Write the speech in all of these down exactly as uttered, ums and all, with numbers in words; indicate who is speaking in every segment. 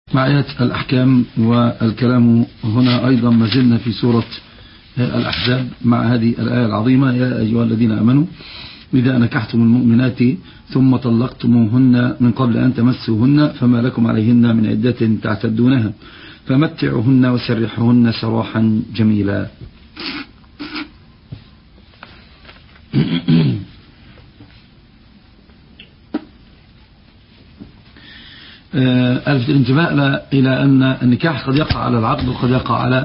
Speaker 1: مع آيات الأحكام والكلام هنا أيضا ما زلنا في سورة الأحزاب مع هذه الآية العظيمة: يا أيها الذين آمنوا إذا نكحتم المؤمنات ثم طلقتموهن من قبل أن تمسوهن فما لكم عليهن من عدة تعتدونها فمتعوهن وسرحوهن سراحا جميلا. ألفت الانتباه إلى أن النكاح قد يقع على العقد وقد يقع على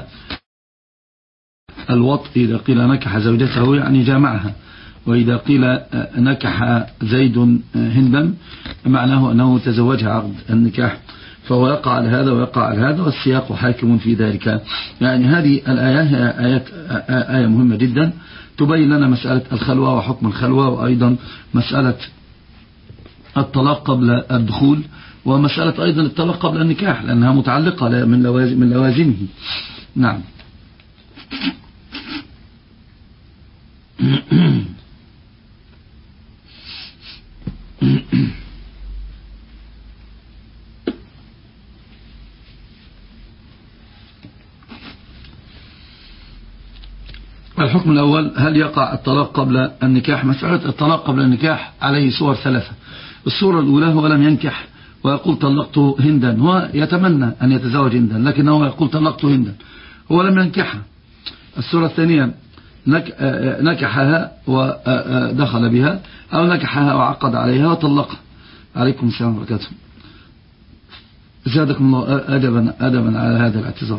Speaker 1: الوطء. إذا قيل نكح زوجته يعني جامعها، وإذا قيل نكح زيد هندا معناه أنه تزوجها عقد النكاح، فهو يقع على هذا ويقع على هذا، والسياق حاكم في ذلك. يعني هذه الآية هي آيات آية مهمة جدا تبين لنا مسألة الخلوة وحكم الخلوة، وأيضا مسألة الطلاق قبل الدخول، ومسألة أيضا الطلاق قبل النكاح لأنها متعلقة من لوازم من لوازمه. نعم. الحكم الأول: هل يقع الطلاق قبل النكاح؟ مسألة الطلاق قبل النكاح عليه صور ثلاثة. الصورة الأولى: هو لم ينكح ويقول طلقت هندا، هو يتمنى أن يتزوج هندا لكنه يقول طلقت هندا، هو لم ينكحها. الصورة الثانية: نكحها ودخل بها، أو نكحها وعقد عليها وطلقها. عليكم السلام ورحمة الله. زادكم الله أدبا أدبا على هذا الاعتذار.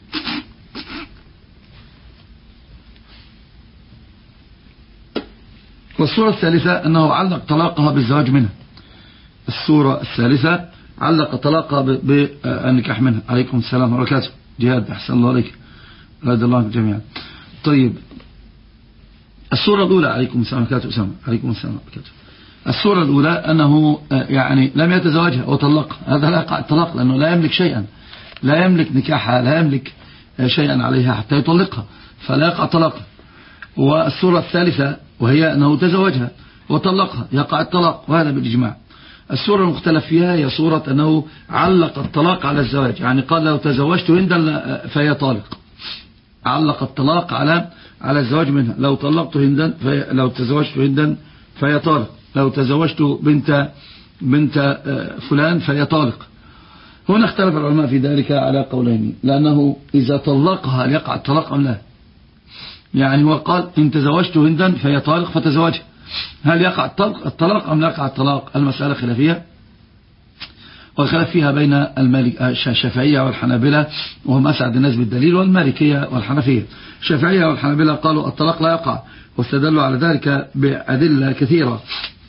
Speaker 1: والصورة الثالثة أنه علق طلاقها بالزواج منها. الصورة الثالثة علق طلاقها بالنكاح منها. عليكم السلام ورحمة الله. جهاد أحسن الله عليك، رضي الله عنكم جميعا. طيب، الصورة الأولى: عليكم السلام ورحمة الله. عليكم السلام ورحمة الله. الصورة الأولى أنه يعني لم يتزوجها وطلقها، هذا لا يقع الطلاق لأنه لا يملك شيئا، لا يملك نكاحها، لا يملك شيئا عليها حتى يطلقها، فلا يقع طلاقها. والصورة الثالثة وهي أنه تزوجها وطلقها، يقع الطلاق، وهذا بالإجماع. الصورة المختلف فيها هي صورة أنه علق الطلاق على الزواج، يعني قال لو تزوجت هندا فهي طالق، علق الطلاق على على الزواج منها. لو طلقت هندا في لو تزوجت هندا فهي طالق، لو تزوجت بنت بنت فلان فهي طالق. هنا اختلف العلماء في ذلك على قولين، لأنه إذا طلقها يقع الطلاق أم لا. يعني هو قال إن تزوجت هندا فهي طالق فتزوجها، هل يقع الطلاق أم لا يقع الطلاق؟ المسألة خلافية، والخلاف فيها بين الشافعية والحنابلة، وهم أسعد الناس بالدليل، والمالكية والحنفية. الشافعية والحنابلة قالوا الطلاق لا يقع، واستدلوا على ذلك بأدلة كثيرة.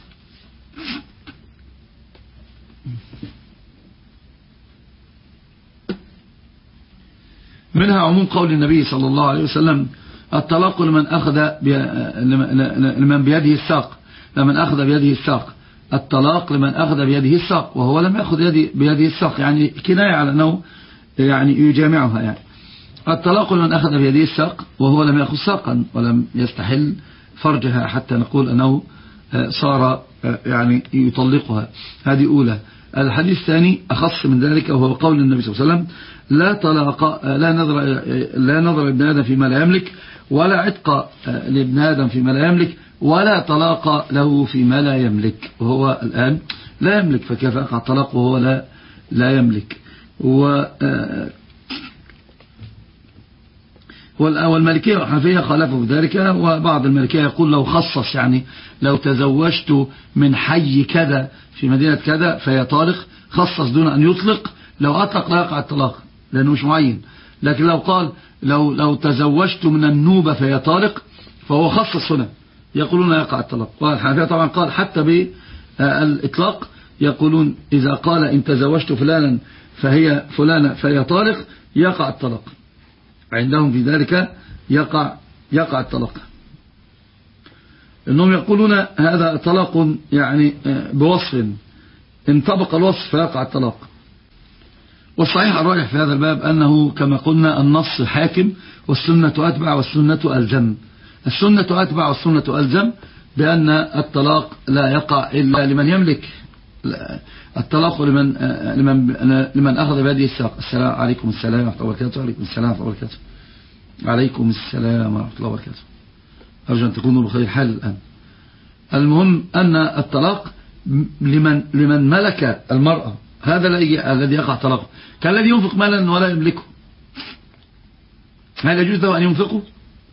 Speaker 1: منها عموم قول النبي صلى الله عليه وسلم: الطلاق لمن أخذ لمن بيده الساق، لمن أخذ بيده الساق. الطلاق لمن أخذ بيده الساق، وهو لم يأخذ بيده الساق، يعني كناية على أنه يعني يجامعها. يعني الطلاق لمن أخذ بيده الساق وهو لم يأخذ ساقا ولم يستحل فرجها حتى نقول أنه صار يعني يطلقها. هذه أولى. الحديث الثاني أخص من ذلك، وهو قول النبي صلى الله عليه وسلم: لا طلاق لا نظر لا نظر لابن آدم فيما لا يملك، ولا عتق لابن آدم فيما لا يملك، ولا طلاق له فيما لا يملك. وهو الآن لا يملك، فكيف يقع الطلاق وهو لا لا يملك؟ و والمالكية والحنفية خالفوا ذلك، وبعض المالكية يقول لو خصص، يعني لو تزوجت من حي كذا في مدينة كذا فهي طالق، خصص دون أن يطلق. لو أطلق لا يقع الطلاق لأنه مش معين. لكن لو قال لو لو تزوجت من النوبة فهي طالق، فهو خصص هنا، يقولون يقع الطلاق. والحنفية طبعا قال حتى بالإطلاق، يقولون إذا قال إن تزوجت فلانا فهي فلانة فهي طالق يقع الطلاق، عندهم في ذلك يقع يقع الطلاق. إنهم يقولون هذا طلاق يعني بوصف، إن طبق الوصف فيقع الطلاق. والصحيح الراجح في هذا الباب أنه كما قلنا النص حاكم، والسنة أتبع والسنة ألزم. السنة أتبع والسنة ألزم بأن الطلاق لا يقع إلا لمن يملك، الطلاق لمن لمن لمن أخذ بهذه الساق. السلام عليكم السلام ورحمة الله وبركاته. عليكم السلام ورحمة الله وبركاته. عليكم السلام ورحمة الله وبركاته. أرجو أن تكونوا بخير حال الآن. المهم أن الطلاق لمن لمن ملك المرأة، هذا الذي يقع طلاقه. كالذي ينفق مالا ولا يملكه، هل يجوز له أن ينفقه؟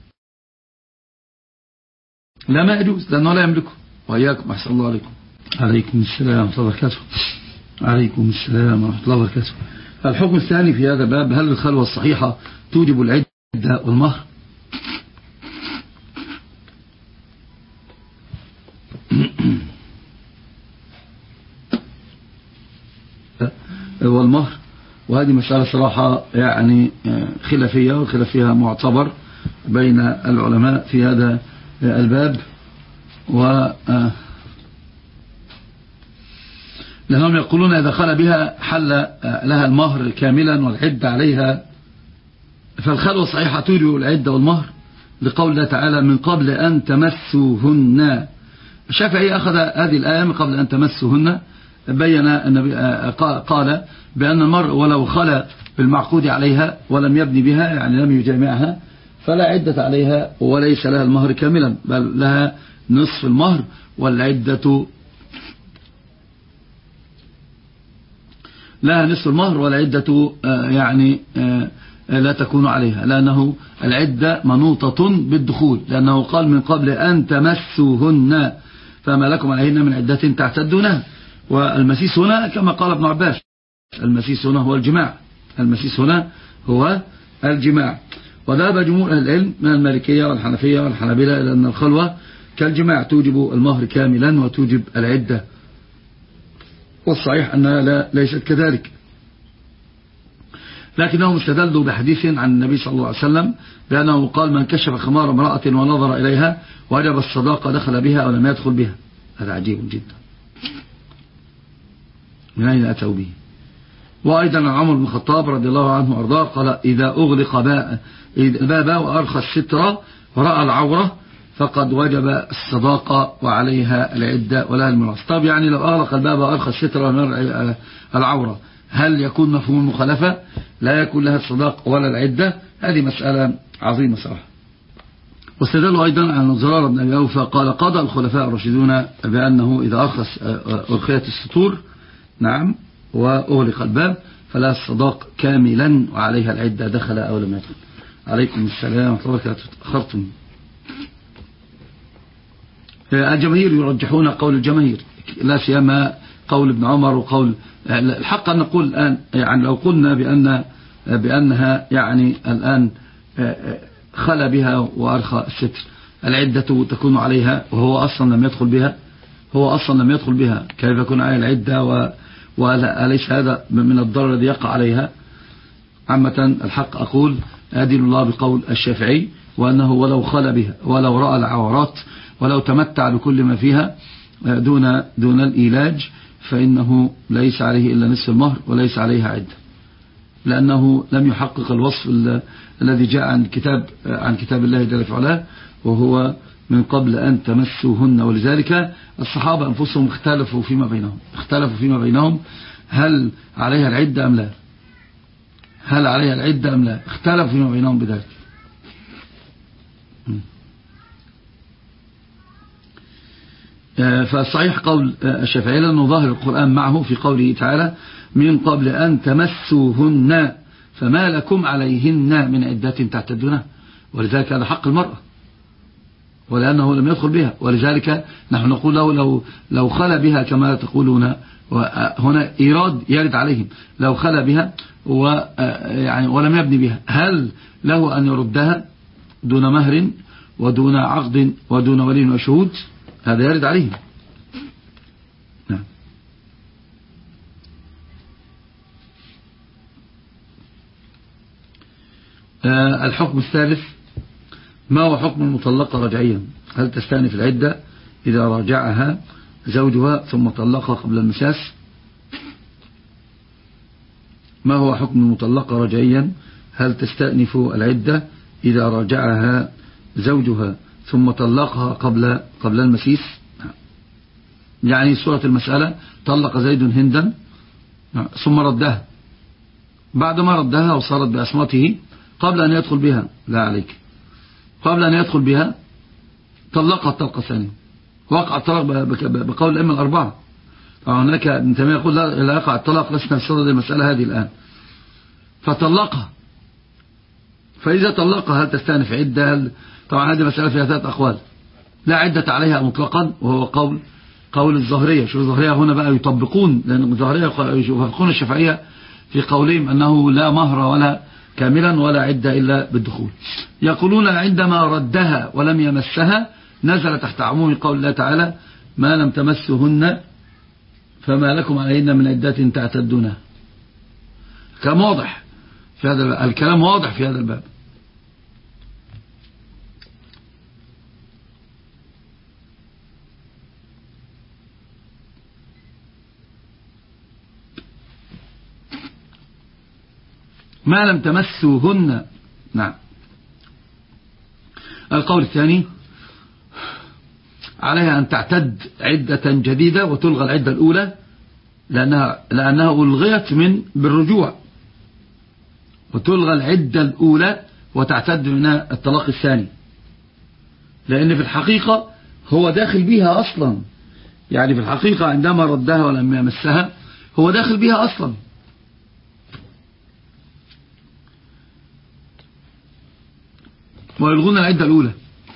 Speaker 1: لا، ما يجوز، لأنه لا يملكه. وإياكم أحسن الله عليكم. عليكم السلام ورحمة الله وبركاته. عليكم السلام ورحمة الله وبركاته. الحكم الثاني في هذا الباب: هل الخلوة الصحيحة توجب العدة والمهر؟ والمهر، وهذه مسألة صراحة يعني خلافية، والخلافية معتبر بين العلماء في هذا الباب، و لأنهم يقولون إذا خلى بها حل لها المهر كاملا والعدة عليها، فالخلوة الصحيحة توجب العدة والمهر لقول الله تعالى: من قبل أن تمسوهن. الشافعي أخذ هذه الآية من قبل أن تمسوهن، بين النبي قال بأن المرء ولو خلى بالمعقود عليها ولم يبني بها، يعني لم يجامعها، فلا عدة عليها وليس لها المهر كاملا، بل لها نصف المهر، والعدة لها نصف المهر، والعدة يعني لا تكون عليها، لأنه العدة منوطة بالدخول، لأنه قال من قبل أن تمسوهن فما لكم عليهن من عدة تعتدونها. والمسيس هنا كما قال ابن عباس، المسيس هنا هو الجماع، المسيس هنا هو الجماع. وذهب جمهور أهل العلم من المالكية والحنفية والحنابلة إلى أن الخلوة كالجماع توجب المهر كاملا وتوجب العدة، والصحيح أنها لا ليست كذلك، لكنهم استدلوا بحديث عن النبي صلى الله عليه وسلم بأنه قال: من كشف خمار امرأة ونظر إليها وجب الصداقة دخل بها أو لم يدخل بها. هذا عجيب جدا، من أين أتوا به؟ وأيضا عمر بن الخطاب رضي الله عنه وأرضاه قال: إذا أغلق الباب وأرخى السترة ورأى العورة فقد وجب الصداقة وعليها العدة ولا الميراث. طب يعني لو أغلق الباب وأرخى السترة ورأى العورة، هل يكون مفهوم المخالفة؟ لا يكون لها الصداقة ولا العدة. هذه مسألة عظيمة صراحة. واستدلوا أيضا عن زرار بن أبي أوفى قال: قضى الخلفاء الراشدون بأنه إذا أرخص أرخيت السطور نعم وأغلق الباب فلا الصداق كاملا وعليها العدة دخل أو لم يدخل. عليكم السلام ورحمة الله وبركاته. تأخرتم. الجماهير يرجحون قول الجماهير، لا سيما قول ابن عمر وقول الحق. أن نقول الآن يعني لو قلنا بأن بأنها يعني الآن خلى بها وأرخى الستر، العدة تكون عليها وهو أصلا لم يدخل بها، هو أصلا لم يدخل بها، كيف يكون عليها العدة و وليس هذا من الضرر الذي يقع عليها؟ عامة الحق أقول أدين الله بقول الشافعي، وأنه ولو خلى بها ولو رأى العورات ولو تمتع بكل ما فيها دون دون الإيلاج، فإنه ليس عليه إلا نصف المهر وليس عليها عدة، لأنه لم يحقق الوصف الذي جاء عن كتاب عن كتاب الله جل وعلا، وهو من قبل أن تمسوهن. ولذلك الصحابة أنفسهم اختلفوا فيما بينهم اختلفوا فيما بينهم هل عليها العدة أم لا، هل عليها العدة أم لا، اختلفوا فيما بينهم بذلك. فالصحيح قول الشافعي لأنه ظاهر القرآن معه في قوله تعالى: من قبل أن تمسوهن فما لكم عليهن من عدة تعتدونها، ولذلك هذا حق المرأة ولأنه لم يدخل بها، ولذلك نحن نقول له لو لو خلى بها كما تقولون، وهنا إيراد يرد عليهم، لو خلى بها ويعني ولم يبني بها، هل له أن يردها دون مهر ودون عقد ودون ولي وشهود؟ هذا يرد عليهم. نعم. آه الحكم الثالث: ما هو حكم المطلقة رجعيا؟ هل تستأنف العدة إذا راجعها زوجها ثم طلقها قبل المساس؟ ما هو حكم المطلقة رجعيا؟ هل تستأنف العدة إذا راجعها زوجها ثم طلقها قبل قبل المسيس؟ يعني سورة المسألة طلق زيد هندا ثم ردها، بعد ما ردها وصارت بأسمته قبل أن يدخل بها، لا عليك، قبل أن يدخل بها طلقها الطلقة الثانية، وقع الطلاق بقول الأئمة الأربعة. هناك ابن تيمية يقول لا يقع الطلاق، لسنا في صدد المسألة هذه الآن. فطلقها، فإذا طلقها هل تستأنف عدة؟ طبعا هذه مسألة فيها ثلاث أقوال، لا عدة عليها مطلقا، وهو قول قول الظاهرية. شو الظاهرية هنا بقى يطبقون، لأن الظاهرية يوافقون الشافعية في قولهم أنه لا مهر ولا كاملا ولا عدة إلا بالدخول. يقولون عندما ردها ولم يمسها نزل تحت عموم قول الله تعالى ما لم تمسهن فما لكم عليهن من عدة تعتدونها. كلام واضح في هذا الكلام، واضح في هذا الباب. ما لم تمسوهن. نعم. القول الثاني عليها أن تعتد عدة جديدة وتلغى العدة الأولى لأنها, لأنها ألغيت من بالرجوع، وتلغى العدة الأولى وتعتد منها الطلاق الثاني، لأن في الحقيقة هو داخل بها أصلا. يعني في الحقيقة عندما ردها ولم يمسها هو داخل بها أصلا. ويلغون العدة الأولى.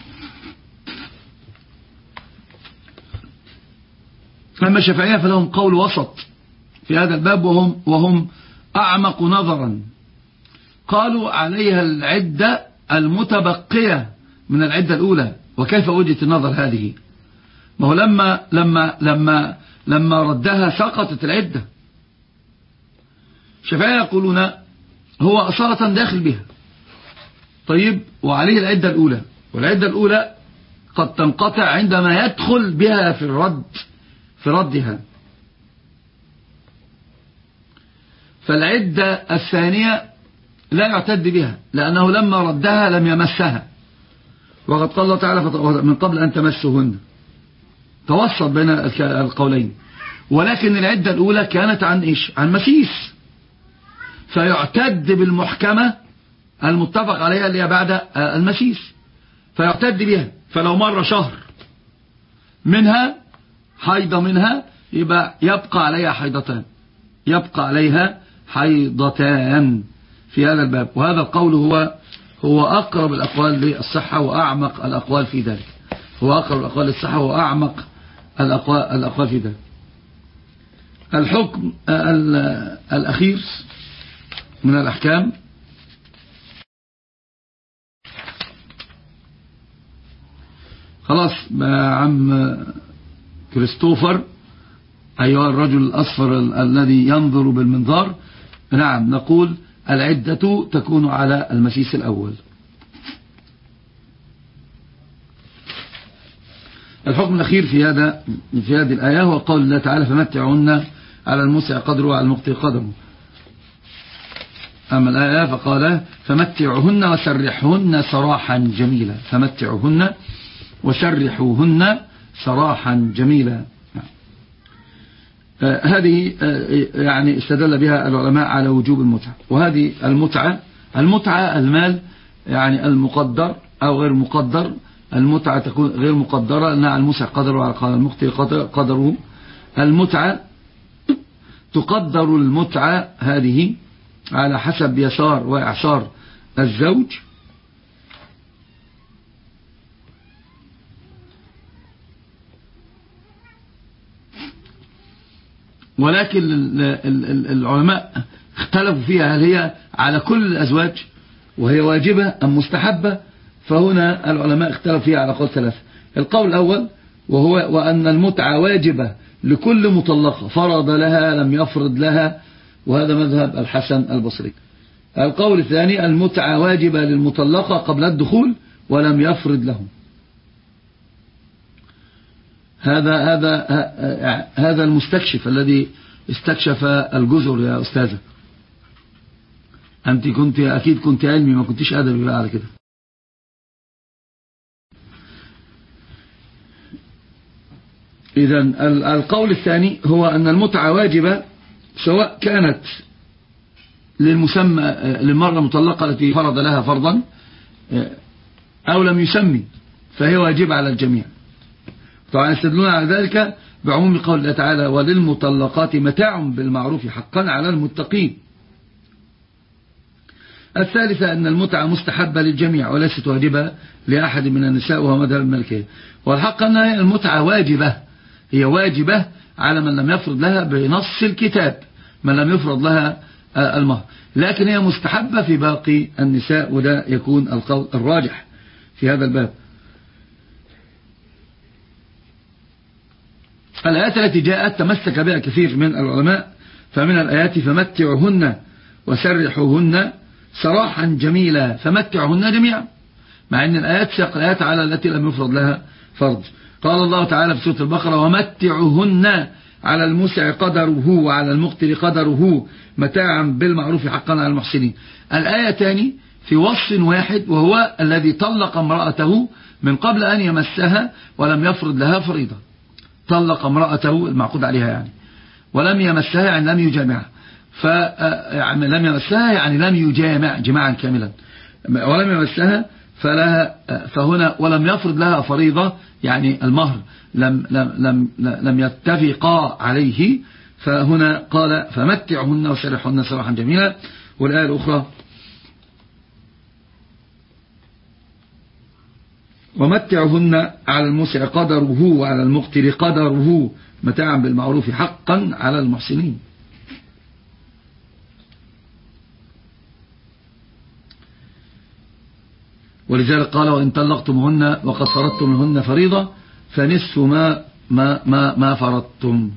Speaker 1: أما الشافعية فلهم قول وسط في هذا الباب، وهم, وهم أعمق نظرا. قالوا عليها العدة المتبقية من العدة الأولى. وكيف وجهة النظر هذه؟ ما هو لما, لما, لما, لما ردها سقطت العدة. الشافعية يقولون هو أصالة داخل بها، طيب، وعليه العدة الأولى، والعدة الأولى قد تنقطع عندما يدخل بها في الرد في ردها. فالعدة الثانية لا يعتد بها لأنه لما ردها لم يمسها، وقد قال الله تعالى من قبل أن تمسهن، توسط بين القولين. ولكن العدة الأولى كانت عن إيش؟ عن مسيس، فيعتد بالمحكمة المتفق عليها اللي هي بعد المسيس، فيعتد بها. فلو مر شهر منها حيضة منها يبقى يبقى عليها حيضتان، يبقى عليها حيضتان في هذا الباب. وهذا القول هو هو أقرب الأقوال للصحة وأعمق الأقوال في ذلك، هو أقرب الأقوال للصحة وأعمق الأقوال, الأقوال في ذلك. الحكم الأخير من الأحكام خلاص عم كريستوفر، أيها الرجل الأصفر الذي ينظر بالمنظار، نعم نقول العدة تكون على المسيس الأول. الحكم الأخير في هذا في هذه الآية هو قول الله تعالى فمتعهن على الموسع قدره وعلى المقتر قدره. أما الآية فقال فمتعهن وسرحهن سراحا جميلا، فمتعهن وسرحوهن سراحا جميلا. آه هذه آه يعني استدل بها العلماء على وجوب المتعة. وهذه المتعة المتعة المال يعني المقدر أو غير مقدر. المتعة تكون غير مقدرة لأنها على الموسع قدره وعلى المقتر قدره. المتعة تقدر المتعة هذه على حسب يسار وإعسار الزوج، ولكن العلماء اختلفوا فيها هل هي على كل الأزواج وهي واجبة أم مستحبة. فهنا العلماء اختلفوا فيها على قول ثلاثة. القول الأول وهو وأن المتعة واجبة لكل مطلقة فرض لها لم يفرض لها، وهذا مذهب الحسن البصري. القول الثاني المتعة واجبة للمطلقة قبل الدخول ولم يفرض لهم. هذا هذا هذا المستكشف الذي استكشف الجزر يا أستاذة. أنت كنت أكيد كنت علمي، ما كنتش أدبي بقى على كده. إذن القول الثاني هو أن المتعة واجبة سواء كانت للمسمى للمرأة المطلقة التي فرض لها فرضا أو لم يسمي، فهي واجبة على الجميع. طبعا يستدلون على ذلك بعموم قول الله تعالى وللمطلقات متاع بالمعروف حقا على المتقين. الثالثة أن المتعة مستحبة للجميع وليست واجبة لأحد من النساء وهو مذهب المالكية. والحق أن المتعة واجبة، هي واجبة على من لم يفرض لها بنص الكتاب، من لم يفرض لها المهر، لكن هي مستحبة في باقي النساء، وده يكون القول الراجح في هذا الباب. الآيات التي جاءت تمسك بها كثير من العلماء، فمن الآيات فمتعهن وسرحوهن سراحا جميلا، فمتعهن جميعا، مع أن الآيات سياق الآيات على التي لم يفرض لها فرض. قال الله تعالى في سورة البقرة ومتعهن على المسع قدره وعلى المقتر قدره متاعا بالمعروف حقا على المحسنين. الآية تاني في وصف واحد، وهو الذي طلق امرأته من قبل أن يمسها ولم يفرض لها فريضة. طلق امرأته المعقود عليها يعني ولم يمسها يعني لم يجامعها، ف يعني لم يمسها يعني لم يجامع جماعا كاملا، ولم يمسها فلها فهنا ولم يفرض لها فريضة يعني المهر لم لم لم لم يتفقا عليه، فهنا قال فمتعهن وسرحهن سراحا جميلا. والآية الأخرى ومتعهن على المسع قدره وعلى المقتر قدره متاعا بالمعروف حقا على المحسنين. ولذلك قال وإن طلقتمهن وقد فرضتم لهن فريضة فنصف ما ما ما, ما فرضتم.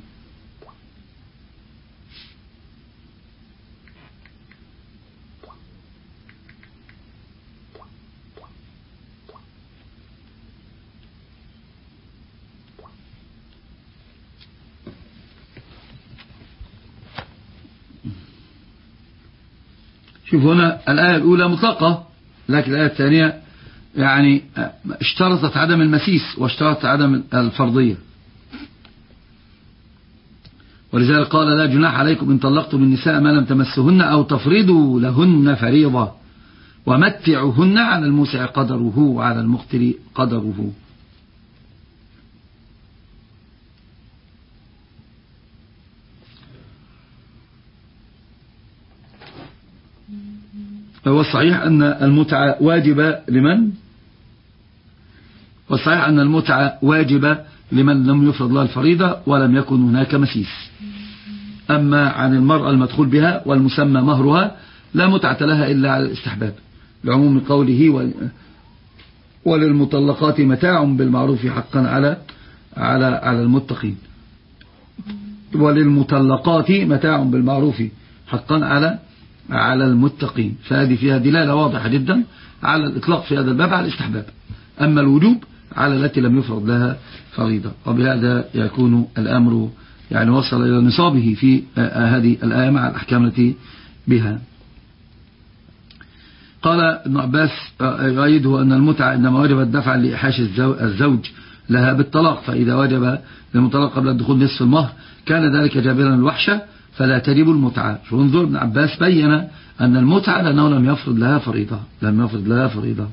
Speaker 1: شوف هنا الآية الأولى مطلقة، لكن الآية الثانية يعني اشترطت عدم المسيس واشترطت عدم الفرضية. ولذلك قال لا جناح عليكم إن طلقتم النساء ما لم تمسهن أو تفرضوا لهن فريضة ومتعهن على الموسع قدره وعلى المقتر قدره. هو الصحيح أن المتعة واجبة لمن والصحيح أن المتعة واجبة لمن لم يفرض لها الفريضة ولم يكن هناك مسيس. أما عن المرأة المدخول بها والمسمى مهرها لا متعة لها إلا على الاستحباب، لعموم قوله وللمطلقات متاع بالمعروف حقا على على على المتقين. وللمطلقات متاع بالمعروف حقا على على المتقين، فهذه فيها دلالة واضحة جدا على الإطلاق في هذا الباب على الاستحباب، أما الوجوب على التي لم يفرض لها فريضة. وبهذا يكون الأمر يعني وصل إلى نصابه في هذه الآية مع الأحكام التي بها. قال ابن عباس يؤيده أن المتعة إنما وجبت دفعا لإحاش الزوج لها بالطلاق، فإذا وجب للمطلق قبل الدخول نصف المهر كان ذلك جابرا الوحشة فلا تجب المتعة. فانظر ابن عباس بين أن المتعة لأنه لم يفرض لها فريضة لم يفرض لها فريضة.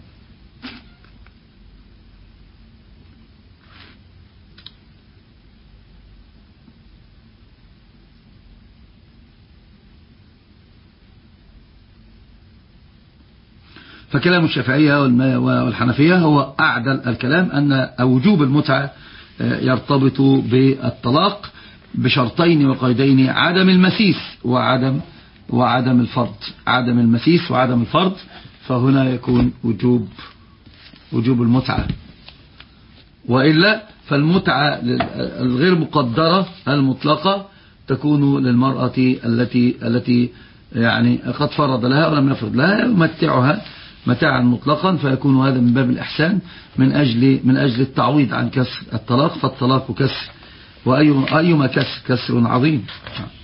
Speaker 1: فكلام الشافعية والحنفية هو أعدل الكلام، أن وجوب المتعة يرتبط بالطلاق بشرطين وقيدين: عدم المسيس وعدم وعدم الفرض. عدم المسيس وعدم الفرض، فهنا يكون وجوب وجوب المتعة. وإلا فالمتعة الغير مقدرة المطلقة تكون للمرأة التي التي يعني قد فرض لها ولم يفرض لها، يمتعها متاعا مطلقا، فيكون هذا من باب الإحسان من أجل من أجل التعويض عن كسر الطلاق، فالطلاق كسر وأيما كسر كسر عظيم.